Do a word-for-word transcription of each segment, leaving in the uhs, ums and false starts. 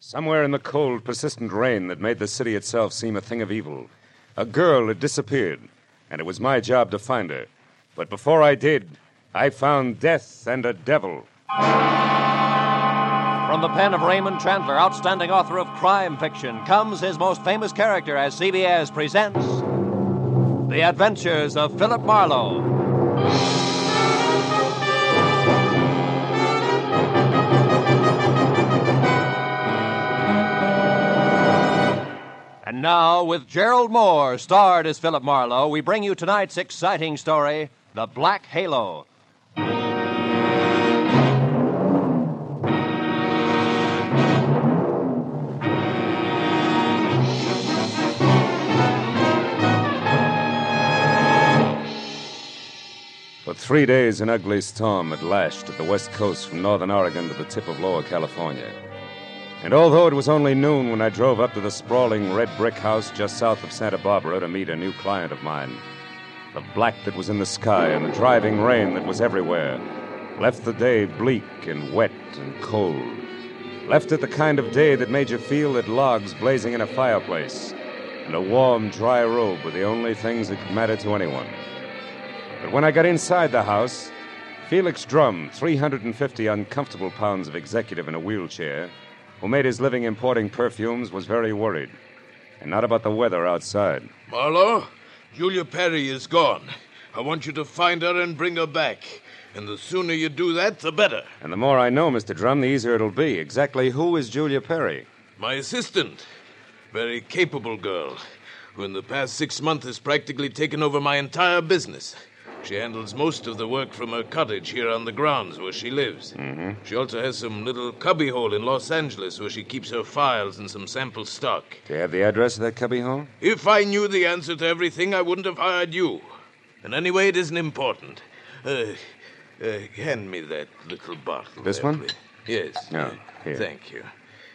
Somewhere in the cold, persistent rain that made the city itself seem a thing of evil, a girl had disappeared, and it was my job to find her. But before I did, I found death and a devil. From the pen of Raymond Chandler, outstanding author of crime fiction, comes his most famous character as C B S presents The Adventures of Philip Marlowe. And now, with Gerald Moore, starred as Philip Marlowe, we bring you tonight's exciting story, The Black Halo. For three days, an ugly storm had lashed at the west coast from northern Oregon to the tip of Lower California. And although it was only noon when I drove up to the sprawling red brick house just south of Santa Barbara to meet a new client of mine, the black that was in the sky and the driving rain that was everywhere left the day bleak and wet and cold. Left it the kind of day that made you feel that logs blazing in a fireplace and a warm, dry robe were the only things that could matter to anyone. But when I got inside the house, Felix Drum, three hundred fifty uncomfortable pounds of executive in a wheelchair, who made his living importing perfumes, was very worried. And not about the weather outside. Marlowe, Julia Perry is gone. I want you to find her and bring her back. And the sooner you do that, the better. And the more I know, Mister Drum, the easier it'll be. Exactly who is Julia Perry? My assistant. Very capable girl, who in the past six months has practically taken over my entire business. She handles most of the work from her cottage here on the grounds where she lives. Mm-hmm. She also has some little cubbyhole in Los Angeles where she keeps her files and some sample stock. Do you have the address of that cubbyhole? If I knew the answer to everything, I wouldn't have hired you. And anyway, it isn't important. Uh, uh, hand me that little bottle. This there, one? please. Yes. Oh, uh, here. Thank you.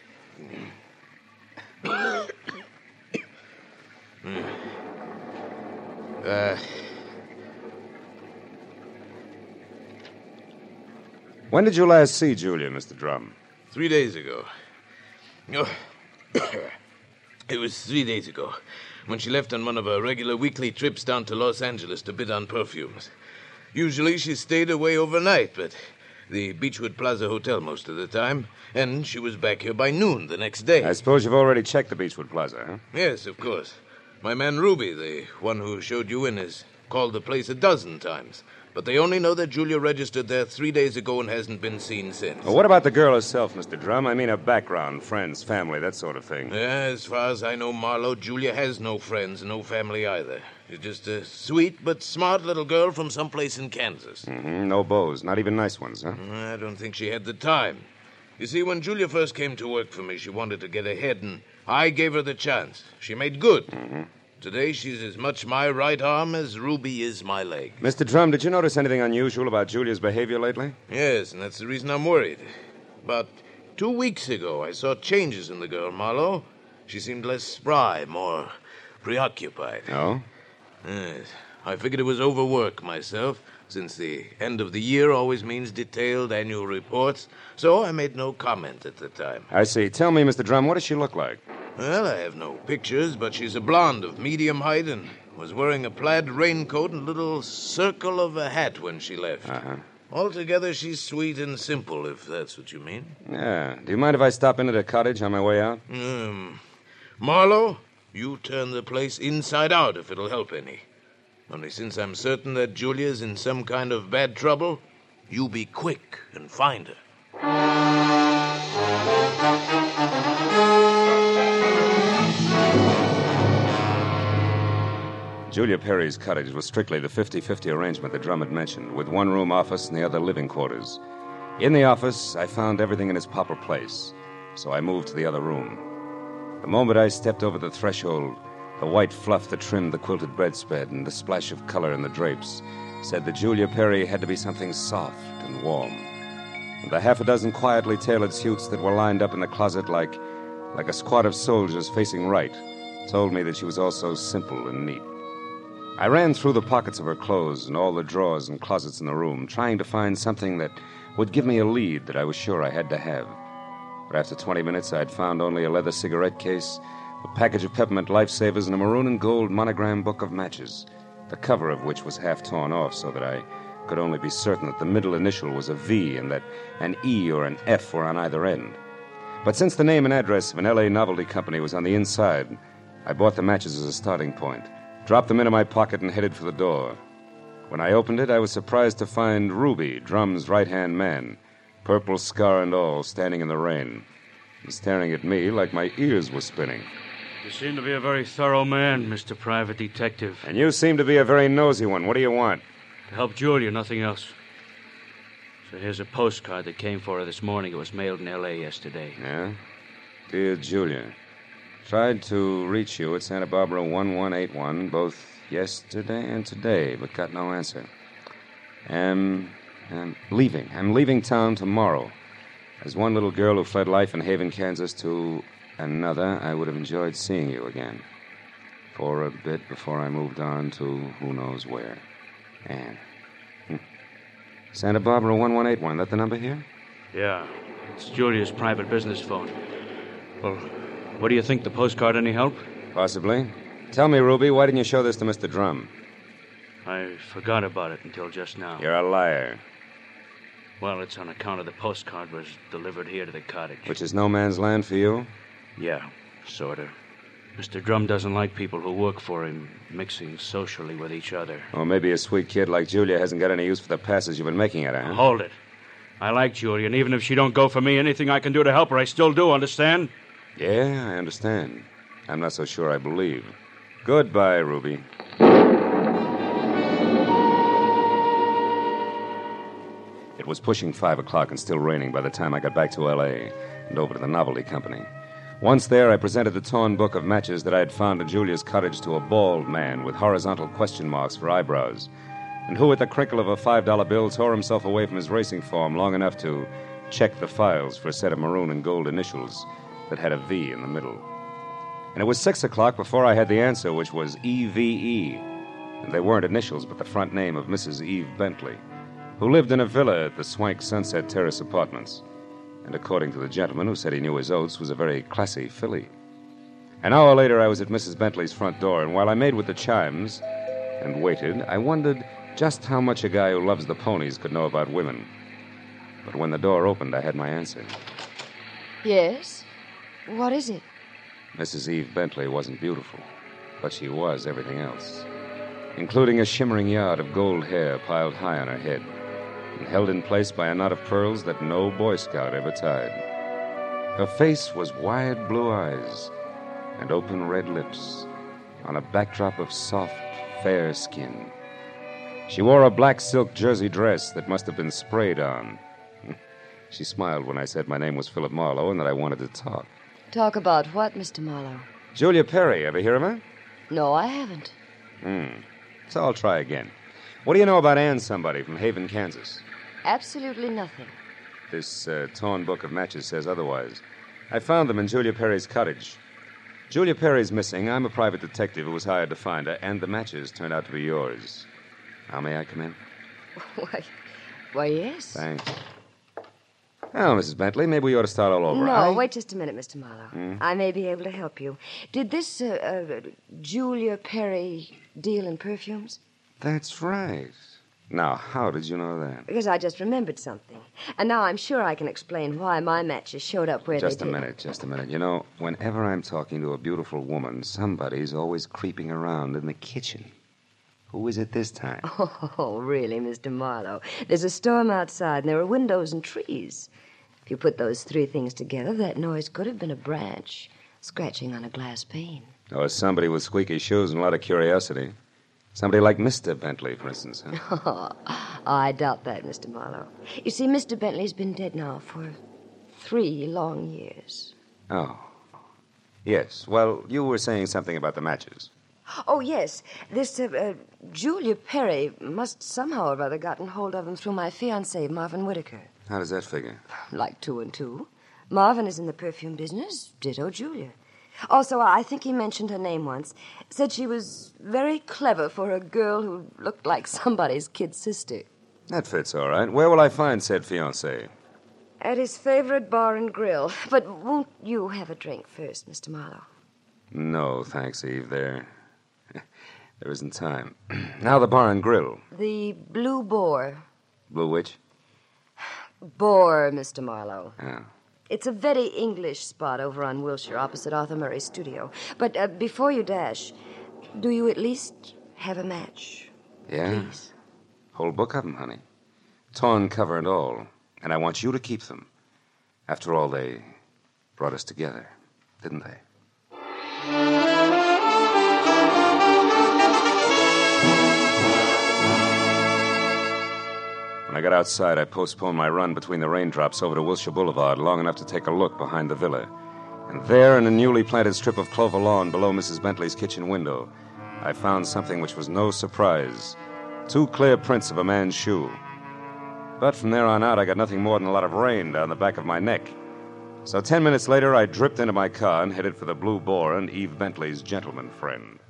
uh... When did you last see Julia, Mister Drum? Three days ago. Oh. It was three days ago, when she left on one of her regular weekly trips down to Los Angeles to bid on perfumes. Usually she stayed away overnight, but the Beechwood Plaza Hotel most of the time, and she was back here by noon the next day. I suppose you've already checked the Beechwood Plaza, huh? Yes, of course. My man Ruby, the one who showed you in, has called the place a dozen times. But they only know that Julia registered there three days ago and hasn't been seen since. Well, what about the girl herself, Mister Drum? I mean her background, friends, family, that sort of thing. Yeah, as far as I know, Marlowe, Julia has no friends, no family either. She's just a sweet but smart little girl from someplace in Kansas. Mm-hmm. No beaux, not even nice ones, huh? I don't think she had the time. You see, when Julia first came to work for me, she wanted to get ahead, and I gave her the chance. She made good. Mm-hmm. Today, she's as much my right arm as Ruby is my leg. Mister Drum, did you notice anything unusual about Julia's behavior lately? Yes, and that's the reason I'm worried. About two weeks ago, I saw changes in the girl, Marlowe. She seemed less spry, more preoccupied. Oh? Yes. I figured it was overwork myself, since the end of the year always means detailed annual reports, so I made no comment at the time. I see. Tell me, Mister Drum, what does she look like? Well, I have no pictures, but she's a blonde of medium height and was wearing a plaid raincoat and a little circle of a hat when she left. Uh-huh. Altogether, she's sweet and simple, if that's what you mean. Yeah. Do you mind if I stop in at her cottage on my way out? Um, Marlowe, you turn the place inside out if it'll help any. Only since I'm certain that Julia's in some kind of bad trouble, you be quick and find her. Julia Perry's cottage was strictly the fifty-fifty arrangement that Drum had mentioned, with one room office and the other living quarters. In the office, I found everything in its proper place, so I moved to the other room. The moment I stepped over the threshold, the white fluff that trimmed the quilted bedspread and the splash of color in the drapes said that Julia Perry had to be something soft and warm. And the half a dozen quietly tailored suits that were lined up in the closet like, like a squad of soldiers facing right told me that she was also simple and neat. I ran through the pockets of her clothes and all the drawers and closets in the room, trying to find something that would give me a lead that I was sure I had to have. But after twenty minutes, I'd found only a leather cigarette case, a package of peppermint lifesavers, and a maroon and gold monogram book of matches, the cover of which was half torn off so that I could only be certain that the middle initial was a V and that an E or an F were on either end. But since the name and address of an L A novelty company was on the inside, I bought the matches as a starting point, dropped them into my pocket, and headed for the door. When I opened it, I was surprised to find Ruby, Drum's right-hand man, purple scar and all, standing in the rain, and staring at me like my ears were spinning. You seem to be a very thorough man, Mister Private Detective. And you seem to be a very nosy one. What do you want? To help Julia, nothing else. So here's a postcard that came for her this morning. It was mailed in L A yesterday. Yeah? Dear Julia, tried to reach you at Santa Barbara one one eight one, both yesterday and today, but got no answer. Am, am leaving. I'm leaving town tomorrow. As one little girl who fled life in Haven, Kansas, to another, I would have enjoyed seeing you again. For a bit before I moved on to who knows where. Anne. Hmm. Santa Barbara one one eight one, that the number here? Yeah, it's Julia's private business phone. Well, what do you think? The postcard any help? Possibly. Tell me, Ruby, why didn't you show this to Mister Drum? I forgot about it until just now. You're a liar. Well, it's on account of the postcard was delivered here to the cottage. Which is no man's land for you? Yeah, sort of. Mister Drum doesn't like people who work for him mixing socially with each other. Or maybe a sweet kid like Julia hasn't got any use for the passes you've been making at her, huh? Hold it. I like Julia, and even if she don't go for me, anything I can do to help her, I still do, understand? Yeah, I understand. I'm not so sure I believe. Goodbye, Ruby. It was pushing five o'clock and still raining by the time I got back to L A and over to the novelty company. Once there, I presented the torn book of matches that I had found at Julia's cottage to a bald man with horizontal question marks for eyebrows, and who, at the crinkle of a five dollar bill, tore himself away from his racing form long enough to check the files for a set of maroon and gold initials that had a V in the middle. And it was six o'clock before I had the answer, which was E V E. And they weren't initials, but the front name of Missus Eve Bentley, who lived in a villa at the Swank Sunset Terrace Apartments. And according to the gentleman who said he knew his oats, was a very classy filly. An hour later, I was at Missus Bentley's front door, and while I made with the chimes and waited, I wondered just how much a guy who loves the ponies could know about women. But when the door opened, I had my answer. Yes? What is it? Missus Eve Bentley wasn't beautiful, but she was everything else, including a shimmering yard of gold hair piled high on her head and held in place by a knot of pearls that no Boy Scout ever tied. Her face was wide blue eyes and open red lips on a backdrop of soft, fair skin. She wore a black silk jersey dress that must have been sprayed on. She smiled when I said my name was Philip Marlowe and that I wanted to talk. Talk about what, Mister Marlowe? Julia Perry, ever hear of her? No, I haven't. Hmm. So I'll try again. What do you know about Ann somebody from Haven, Kansas? Absolutely nothing. This uh, torn book of matches says otherwise. I found them in Julia Perry's cottage. Julia Perry's missing. I'm a private detective who was hired to find her, and the matches turned out to be yours. Now, may I come in? Why, why, yes. Thanks. Now, Missus Bentley, maybe we ought to start all over. No, I... wait just a minute, Mister Marlowe. Hmm? I may be able to help you. Did this uh, uh, Julia Perry deal in perfumes? That's right. Now, how did you know that? Because I just remembered something. And now I'm sure I can explain why my matches showed up where Just they a did. minute, just a minute. You know, whenever I'm talking to a beautiful woman, somebody's always creeping around in the kitchen. Who is it this time? Oh, really, Mister Marlowe? There's a storm outside, and there are windows and trees. If you put those three things together, that noise could have been a branch scratching on a glass pane. Or somebody with squeaky shoes and a lot of curiosity. Somebody like Mister Bentley, for instance, huh? Oh, I doubt that, Mister Marlowe. You see, Mister Bentley's been dead now for three long years. Oh. Yes. Well, you were saying something about the matches. Oh, yes. This uh, uh, Julia Perry must somehow or other gotten hold of them through my fiancé, Marvin Whitaker. How does that figure? Like two and two. Marvin is in the perfume business, ditto Julia. Also, I think he mentioned her name once. Said she was very clever for a girl who looked like somebody's kid sister. That fits all right. Where will I find said fiancé? At his favorite bar and grill. But won't you have a drink first, Mister Marlowe? No, thanks, Eve. There, there isn't time. Now the bar and grill. The Blue Boar. Blue which? Boar, Mister Marlowe. Oh. It's a very English spot over on Wilshire, opposite Arthur Murray's studio. But uh, before you dash, do you at least have a match? Yeah? Please. Whole book of them, honey. Torn cover and all. And I want you to keep them. After all, they brought us together, didn't they? When I got outside, I postponed my run between the raindrops over to Wilshire Boulevard long enough to take a look behind the villa. And there, in a newly planted strip of clover lawn below Missus Bentley's kitchen window, I found something which was no surprise. Two clear prints of a man's shoe. But from there on out, I got nothing more than a lot of rain down the back of my neck. So ten minutes later, I dripped into my car and headed for the Blue Boar and Eve Bentley's gentleman friend.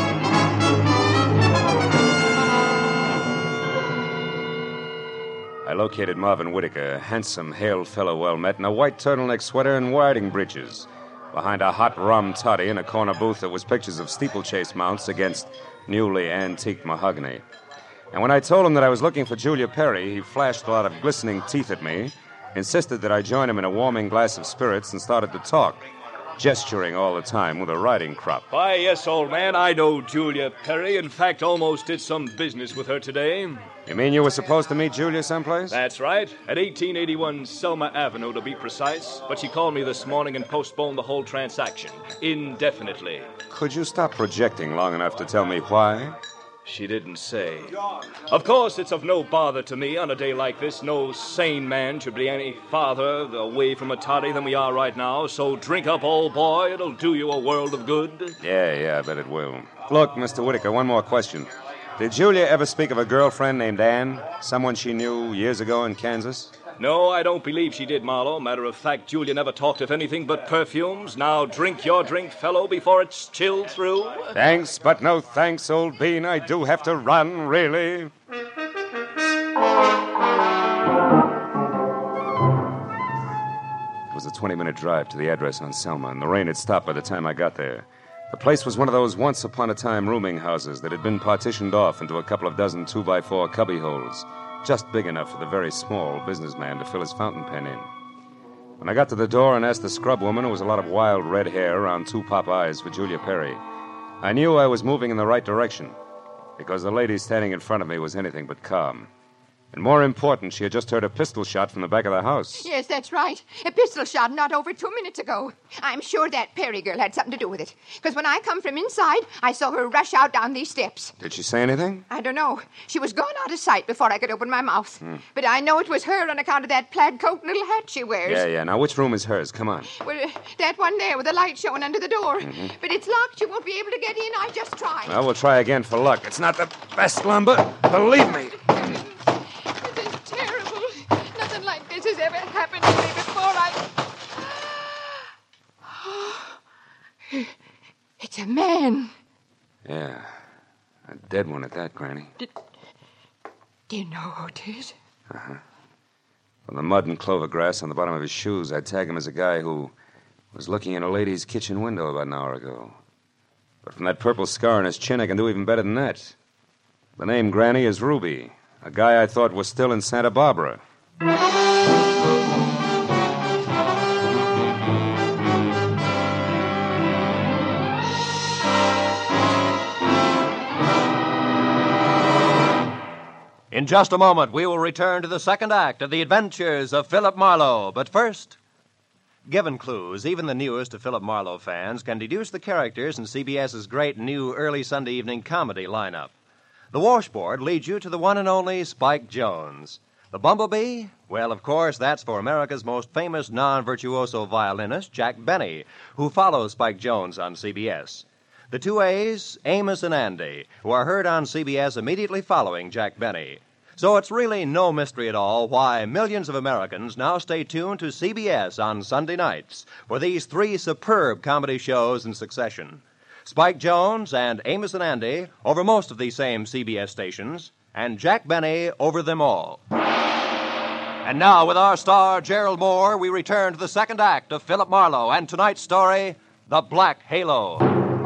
I located Marvin Whitaker, a handsome, hale fellow well met, in a white turtleneck sweater and riding breeches, behind a hot rum toddy in a corner booth that was pictures of steeplechase mounts against newly antique mahogany. And when I told him that I was looking for Julia Perry, he flashed a lot of glistening teeth at me, insisted that I join him in a warming glass of spirits, and started to talk, gesturing all the time with a riding crop. Why, yes, old man, I know Julia Perry. In fact, almost did some business with her today. You mean you were supposed to meet Julia someplace? That's right. At eighteen eighty-one Selma Avenue, to be precise. But she called me this morning and postponed the whole transaction, indefinitely. Could you stop projecting long enough to tell me why? She didn't say. Of course, it's of no bother to me on a day like this. No sane man should be any farther away from a toddy than we are right now. So drink up, old boy. It'll do you a world of good. Yeah, yeah, I bet it will. Look, Mister Whitaker, one more question. Did Julia ever speak of a girlfriend named Anne? Someone she knew years ago in Kansas? No, I don't believe she did, Marlowe. Matter of fact, Julia never talked of anything but perfumes. Now drink your drink, fellow, before it's chilled through. Thanks, but no thanks, old bean. I do have to run, really. It was a twenty-minute drive to the address on Selma, and the rain had stopped by the time I got there. The place was one of those once-upon-a-time rooming houses that had been partitioned off into a couple of dozen two-by-four cubby holes, just big enough for the very small businessman to fill his fountain pen in. When I got to the door and asked the scrub woman, who was a lot of wild red hair around two pop eyes, for Julia Perry, I knew I was moving in the right direction, because the lady standing in front of me was anything but calm. And more important, she had just heard a pistol shot from the back of the house. Yes, that's right. A pistol shot not over two minutes ago. I'm sure that Perry girl had something to do with it. Because when I come from inside, I saw her rush out down these steps. Did she say anything? I don't know. She was gone out of sight before I could open my mouth. Hmm. But I know it was her on account of that plaid coat and little hat she wears. Yeah, yeah. Now, which room is hers? Come on. Well, uh, that one there with the light showing under the door. Mm-hmm. But it's locked. You won't be able to get in. I just tried. Well, we'll try again for luck. It's not the best lumber. Believe me. This is terrible. Nothing like this has ever happened to me before. I... It's a man. Yeah. A dead one at that, Granny. Did, do you know who it is? Uh-huh. From the mud and clover grass on the bottom of his shoes, I'd tag him as a guy who was looking in a lady's kitchen window about an hour ago. But from that purple scar on his chin, I can do even better than that. The name, Granny, is Ruby, a guy I thought was still in Santa Barbara. In just a moment, we will return to the second act of The Adventures of Philip Marlowe. But first, given clues, even the newest of Philip Marlowe fans can deduce the characters in CBS's great new early Sunday evening comedy lineup. The washboard leads you to the one and only Spike Jones. The bumblebee? Well, of course, that's for America's most famous non-virtuoso violinist, Jack Benny, who follows Spike Jones on C B S. The two A's, Amos and Andy, who are heard on C B S immediately following Jack Benny. So it's really no mystery at all why millions of Americans now stay tuned to C B S on Sunday nights for these three superb comedy shows in succession. Spike Jones and Amos and Andy over most of these same C B S stations, and Jack Benny over them all. And now, with our star, Gerald Moore, we return to the second act of Philip Marlowe and tonight's story, The Black Halo.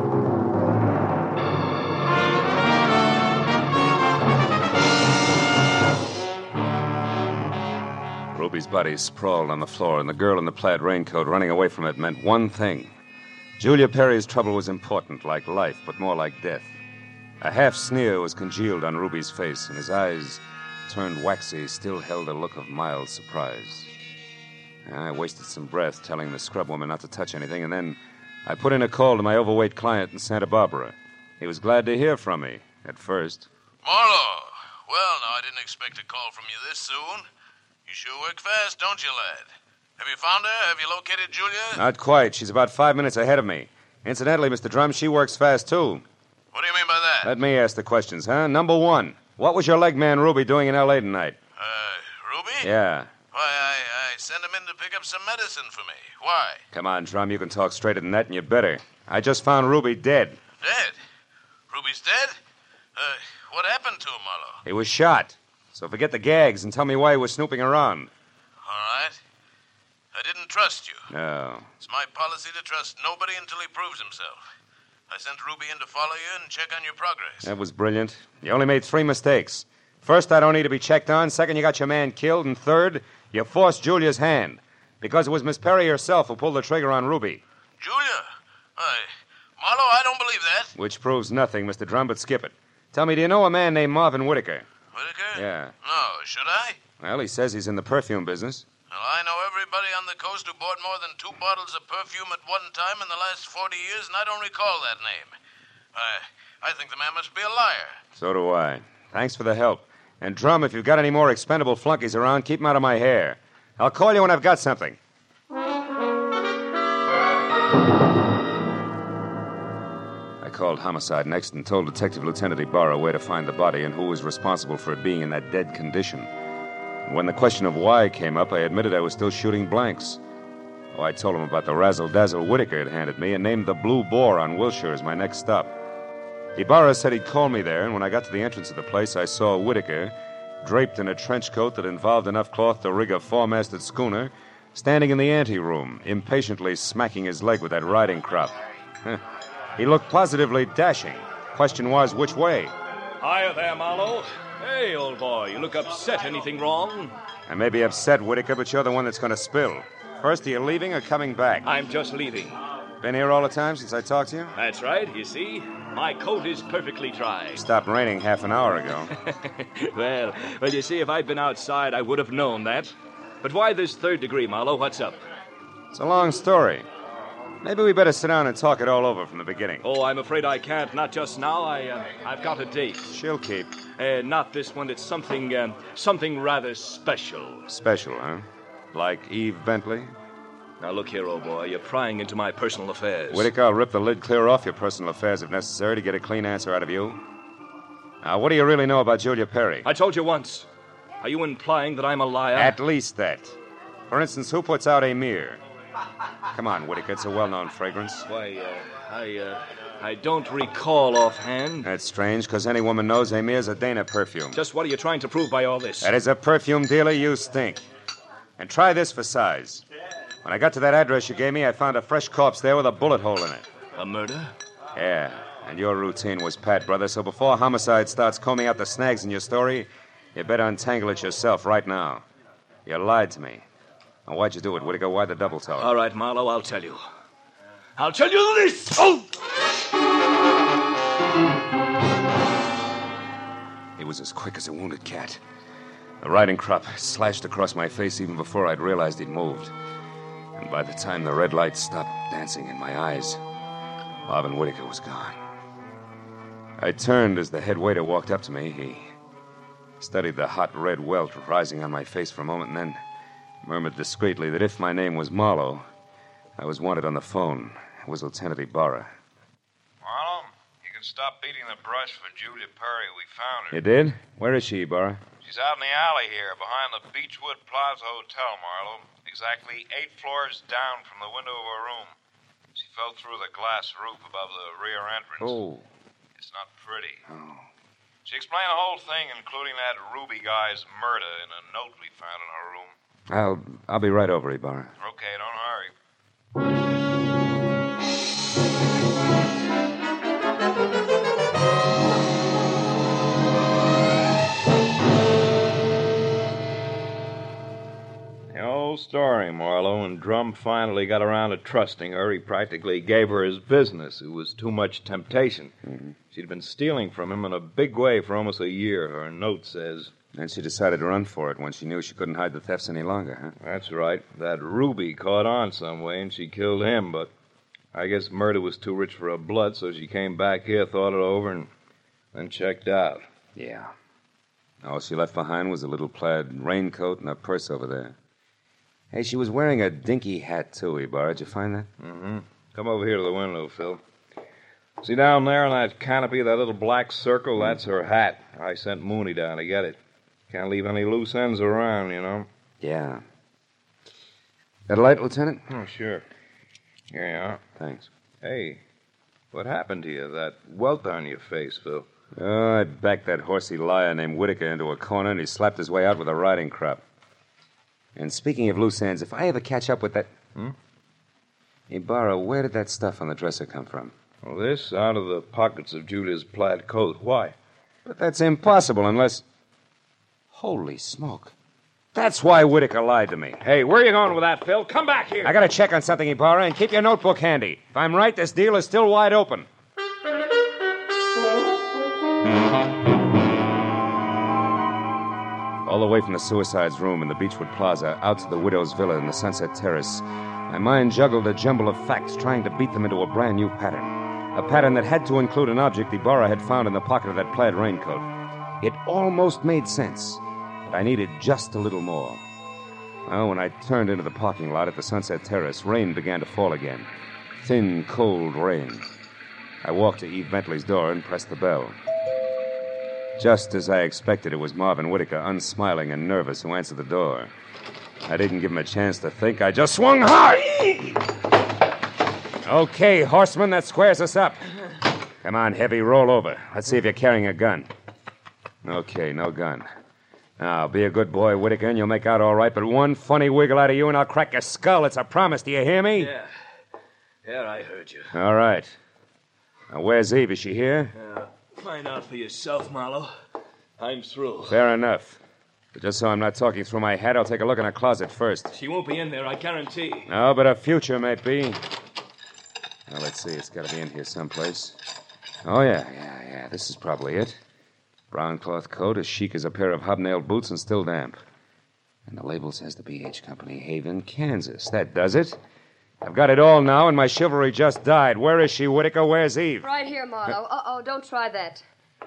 Ruby's body sprawled on the floor, and the girl in the plaid raincoat running away from it meant one thing. Julia Perry's trouble was important, like life, but more like death. A half sneer was congealed on Ruby's face, and his eyes, turned waxy, still held a look of mild surprise. I wasted some breath telling the scrub woman not to touch anything, and then I put in a call to my overweight client in Santa Barbara. He was glad to hear from me, at first. Marlowe, well, now, I didn't expect a call from you this soon. You sure work fast, don't you, lad? Have you found her? Have you located Julia? Not quite. She's about five minutes ahead of me. Incidentally, Mister Drum, she works fast, too. What do you mean by that? Let me ask the questions, huh? Number one, what was your leg man Ruby doing in L A tonight? Uh, Ruby? Yeah. Why, I, I sent him in to pick up some medicine for me. Why? Come on, Drum, you can talk straighter than that, and you better. I just found Ruby dead. Dead? Ruby's dead? Uh, what happened to him, Marlowe? He was shot. So forget the gags and tell me why he was snooping around. All right. I didn't trust you. No. It's my policy to trust nobody until he proves himself. I sent Ruby in to follow you and check on your progress. That was brilliant. You only made three mistakes. First, I don't need to be checked on. Second, you got your man killed. And third, you forced Julia's hand. Because it was Miss Perry herself who pulled the trigger on Ruby. Julia? I... Marlowe, I don't believe that. Which proves nothing, Mister Drum, but skip it. Tell me, do you know a man named Marvin Whitaker? Whitaker? Yeah. No, should I? Well, he says he's in the perfume business. Well, I know everybody on the coast who bought more than two bottles of perfume at one time in the last forty years, and I don't recall that name. I, I think the man must be a liar. So do I. Thanks for the help. And, Drum, if you've got any more expendable flunkies around, keep 'em out of my hair. I'll call you when I've got something. I called Homicide next and told Detective Lieutenant Ibarra where to find the body and who was responsible for it being in that dead condition. And when the question of why came up, I admitted I was still shooting blanks. Oh, I told him about the razzle-dazzle Whitaker had handed me and named the Blue Boar on Wilshire as my next stop. Ibarra said he'd call me there, and when I got to the entrance of the place, I saw Whitaker, draped in a trench coat that involved enough cloth to rig a four-masted schooner, standing in the anteroom, impatiently smacking his leg with that riding crop. He looked positively dashing. Question was, which way? Hiya there, Marlowe. Hey, old boy, you look upset. Anything wrong? I may be upset, Whitaker, but you're the one that's going to spill. First, are you leaving or coming back? I'm just leaving. Been here all the time since I talked to you? That's right, you see. My coat is perfectly dry. Stopped raining half an hour ago. well, well, you see, if I'd been outside, I would have known that. But why this third degree, Marlowe? What's up? It's a long story. Maybe we better sit down and talk it all over from the beginning. Oh, I'm afraid I can't. Not just now. I, uh, I've got a date. She'll keep. Uh, not this one. It's something, um, something rather special. Special, huh? Like Eve Bentley? Now, look here, old boy. You're prying into my personal affairs. Whitaker, I'll rip the lid clear off your personal affairs if necessary to get a clean answer out of you. Now, what do you really know about Julia Perry? I told you once. Are you implying that I'm a liar? At least that. For instance, who puts out Amir? Come on, Whitaker. It's a well-known fragrance. Why, uh, I, uh, I don't recall offhand. That's strange, because any woman knows Amir's a Dana perfume. Just what are you trying to prove by all this? That as a perfume dealer, you stink. And try this for size. When I got to that address you gave me, I found a fresh corpse there with a bullet hole in it. A murder? Yeah, and your routine was pat, brother, so before Homicide starts combing out the snags in your story, you better untangle it yourself right now. You lied to me. Now, why'd you do it, Whitaker? Why the double talk? All right, Marlowe, I'll tell you. I'll tell you this! Oh! He was as quick as a wounded cat. The riding crop slashed across my face even before I'd realized he'd moved. And by the time the red light stopped dancing in my eyes, Marvin Whitaker was gone. I turned as the head waiter walked up to me. He studied the hot red welt rising on my face for a moment and then murmured discreetly that if my name was Marlowe, I was wanted on the phone. It was Lieutenant Ibarra. Marlowe, you can stop beating the brush for Julia Perry. We found her. You did? Where is she, Ibarra? She's out in the alley here, behind the Beechwood Plaza Hotel, Marlowe. Exactly eight floors down from the window of her room. She fell through the glass roof above the rear entrance. Oh. It's not pretty. Oh. She explained the whole thing, including that Ruby guy's murder in a note we found in her room. I'll I'll be right over, Ibarra. Okay, don't hurry. The old story, Marlowe. When Drum finally got around to trusting her, he practically gave her his business. It was too much temptation. Mm-hmm. She'd been stealing from him in a big way for almost a year, her note says. And she decided to run for it when she knew she couldn't hide the thefts any longer, huh? That's right. That Ruby caught on some way, and she killed him, but I guess murder was too rich for her blood, so she came back here, thought it over, and then checked out. Yeah. All she left behind was a little plaid raincoat and a purse over there. Hey, she was wearing a dinky hat, too, Ibarra. Did you find that? Mm-hmm. Come over here to the window, Phil. See down there on that canopy, that little black circle? That's her hat. I sent Mooney down to get it. Can't leave any loose ends around, you know. Yeah. That light, Lieutenant? Oh, sure. Here you are. Thanks. Hey, what happened to you? That welt on your face, Phil. Oh, I backed that horsey liar named Whitaker into a corner, and he slapped his way out with a riding crop. And speaking of loose ends, if I ever catch up with that... Hmm? Ibarra, where did that stuff on the dresser come from? Well, this out of the pockets of Julia's plaid coat. Why? But that's impossible unless... Holy smoke. That's why Whitaker lied to me. Hey, where are you going with that, Phil? Come back here. I gotta check on something, Ibarra, and keep your notebook handy. If I'm right, this deal is still wide open. All the way from the suicide's room in the Beechwood Plaza out to the widow's villa in the Sunset Terrace, my mind juggled a jumble of facts, trying to beat them into a brand new pattern. A pattern that had to include an object Ibarra had found in the pocket of that plaid raincoat. It almost made sense, but I needed just a little more. Well, when I turned into the parking lot at the Sunset Terrace, rain began to fall again. Thin, cold rain. I walked to Eve Bentley's door and pressed the bell. Just as I expected, it was Marvin Whitaker, unsmiling and nervous, who answered the door. I didn't give him a chance to think. I just swung hard. Okay, horseman, that squares us up. Come on, Heavy, roll over. Let's see if you're carrying a gun. Okay, no gun. Now, be a good boy, Whitaker, and you'll make out all right, but one funny wiggle out of you and I'll crack your skull. It's a promise. Do you hear me? Yeah. Yeah, I heard you. All right. Now, where's Eve? Is she here? Uh, find out for yourself, Marlowe. I'm through. Fair enough. But just so I'm not talking through my hat, I'll take a look in her closet first. She won't be in there, I guarantee. No, but her future may be. Now, let's see. It's got to be in here someplace. Oh, yeah, yeah, yeah. This is probably it. Brown cloth coat, as chic as a pair of hobnailed boots, and still damp. And the label says the B H Company, Haven, Kansas. That does it. I've got it all now, and my chivalry just died. Where is she, Whitaker? Where's Eve? Right here, Marlowe. Uh-oh, don't try that.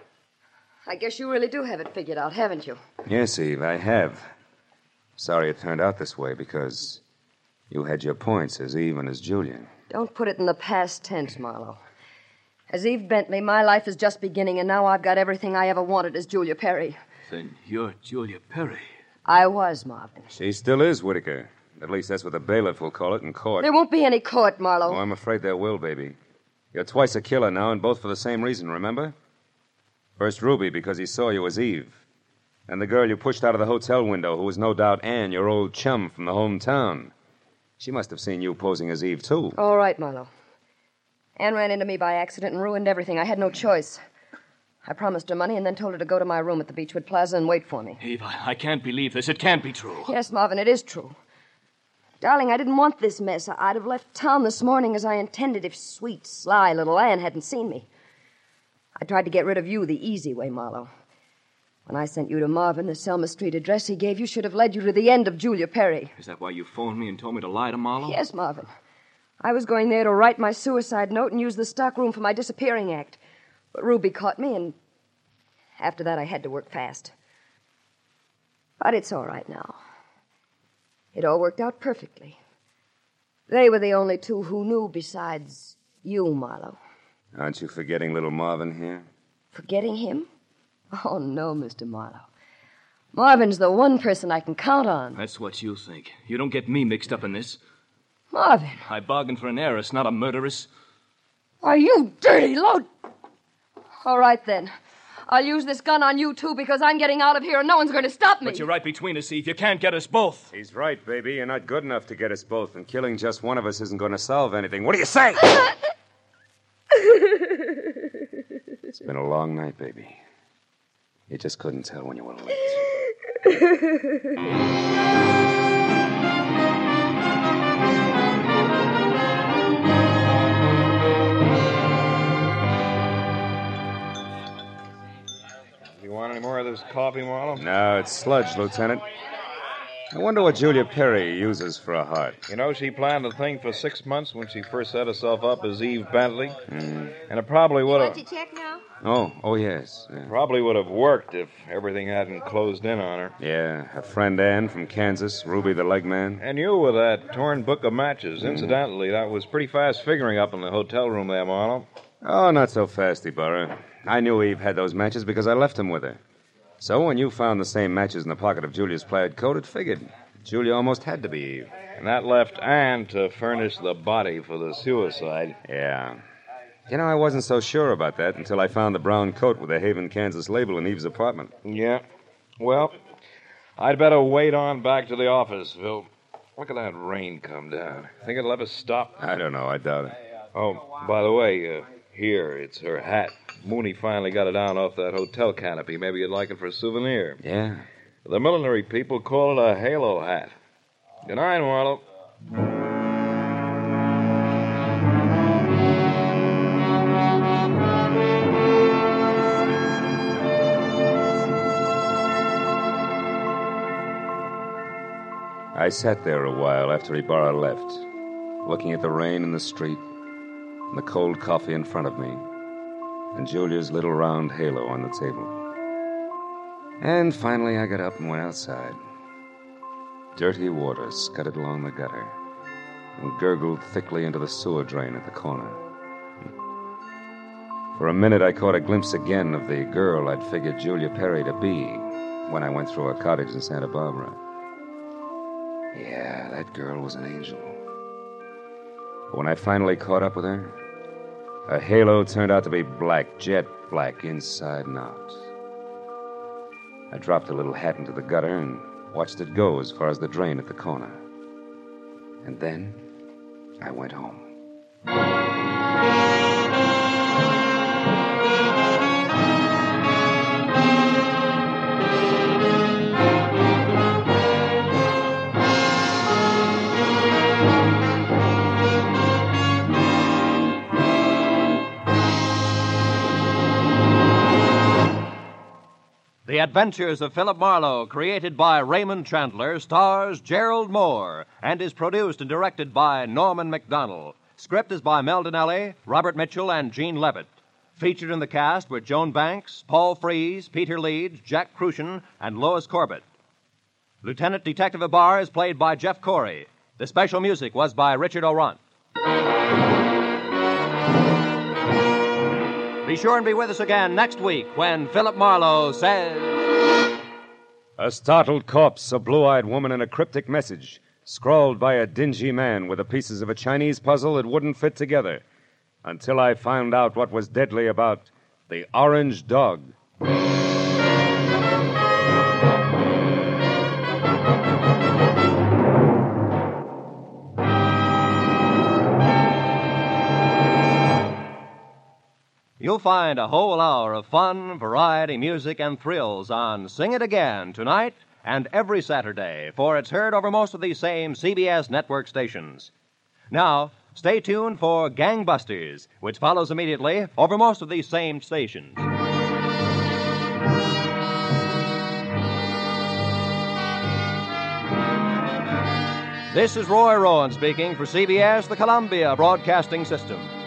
I guess you really do have it figured out, haven't you? Yes, Eve, I have. Sorry it turned out this way, because you had your points as Eve and as Julia. Don't put it in the past tense, Marlowe. As Eve Bentley, my life is just beginning, and now I've got everything I ever wanted as Julia Perry. Then you're Julia Perry. I was, Marvin. She still is, Whitaker. At least that's what the bailiff will call it in court. There won't be any court, Marlowe. Oh, I'm afraid there will, baby. You're twice a killer now, and both for the same reason, remember? First Ruby, because he saw you as Eve. And the girl you pushed out of the hotel window, who was no doubt Anne, your old chum from the hometown. She must have seen you posing as Eve, too. All right, Marlowe. Anne ran into me by accident and ruined everything. I had no choice. I promised her money and then told her to go to my room at the Beechwood Plaza and wait for me. Eve, I, I can't believe this. It can't be true. Yes, Marvin, it is true. Darling, I didn't want this mess. I'd have left town this morning as I intended if sweet, sly little Anne hadn't seen me. I tried to get rid of you the easy way, Marlowe. When I sent you to Marvin, the Selma Street address he gave you should have led you to the end of Julia Perry. Is that why you phoned me and told me to lie to Marlowe? Yes, Marvin. I was going there to write my suicide note and use the stockroom for my disappearing act. But Ruby caught me, and after that I had to work fast. But it's all right now. It all worked out perfectly. They were the only two who knew besides you, Marlowe. Aren't you forgetting little Marvin here? Forgetting him? Oh, no, Mister Marlowe. Marvin's the one person I can count on. That's what you think. You don't get me mixed up in this. Marvin. I bargained for an heiress, not a murderess. Are you dirty load? All right, then. I'll use this gun on you, too, because I'm getting out of here and no one's going to stop me. But you're right between us, Eve. You can't get us both. He's right, baby. You're not good enough to get us both, and killing just one of us isn't going to solve anything. What do you say? It's been a long night, baby. You just couldn't tell when you were late. You want any more of this coffee, Marlowe? No, it's sludge, Lieutenant. I wonder what Julia Perry uses for a heart. You know, she planned the thing for six months when she first set herself up as Eve Bentley. Mm. And it probably would have... Want to check now? Oh, oh, yes. Yeah. Probably would have worked if everything hadn't closed in on her. Yeah, her friend Ann from Kansas, Ruby the leg man. And you with that torn book of matches. Mm. Incidentally, that was pretty fast figuring up in the hotel room there, Marlowe. Oh, not so fast, Ibarra. I knew Eve had those matches because I left them with her. So when you found the same matches in the pocket of Julia's plaid coat, it figured. Julia almost had to be Eve. And that left Ann to furnish the body for the suicide. Yeah. You know, I wasn't so sure about that until I found the brown coat with the Haven, Kansas label in Eve's apartment. Yeah. Well, I'd better wait on back to the office, Phil. Look at that rain come down. Think it'll ever stop? I don't know. I doubt it. Oh, by the way, uh, here, it's her hat. Mooney finally got it down off that hotel canopy. Maybe you'd like it for a souvenir. Yeah. The millinery people call it a halo hat. Good night, Marlowe. I sat there a while after Ibarra left, looking at the rain in the street and the cold coffee in front of me and Julia's little round halo on the table. And finally I got up and went outside. Dirty water scudded along the gutter and gurgled thickly into the sewer drain at the corner. For a minute I caught a glimpse again of the girl I'd figured Julia Perry to be when I went through her cottage in Santa Barbara. Yeah, that girl was an angel. But when I finally caught up with her, her halo turned out to be black, jet black, inside and out. I dropped the little hat into the gutter and watched it go as far as the drain at the corner. And then I went home. The Adventures of Philip Marlowe, created by Raymond Chandler, stars Gerald Moore and is produced and directed by Norman MacDonald. Script is by Mel Donnelly, Robert Mitchell, and Gene Levitt. Featured in the cast were Joan Banks, Paul Frees, Peter Leeds, Jack Crucian, and Lois Corbett. Lieutenant Detective Ibarra is played by Jeff Corey. The special music was by Richard Orant. Be sure and be with us again next week when Philip Marlowe says... A startled corpse, a blue-eyed woman, and a cryptic message, scrawled by a dingy man with the pieces of a Chinese puzzle that wouldn't fit together, until I found out what was deadly about the orange dog. You'll find a whole hour of fun, variety, music, and thrills on Sing It Again tonight and every Saturday, for it's heard over most of these same C B S network stations. Now, stay tuned for Gangbusters, which follows immediately over most of these same stations. This is Roy Rowan speaking for C B S, the Columbia Broadcasting System.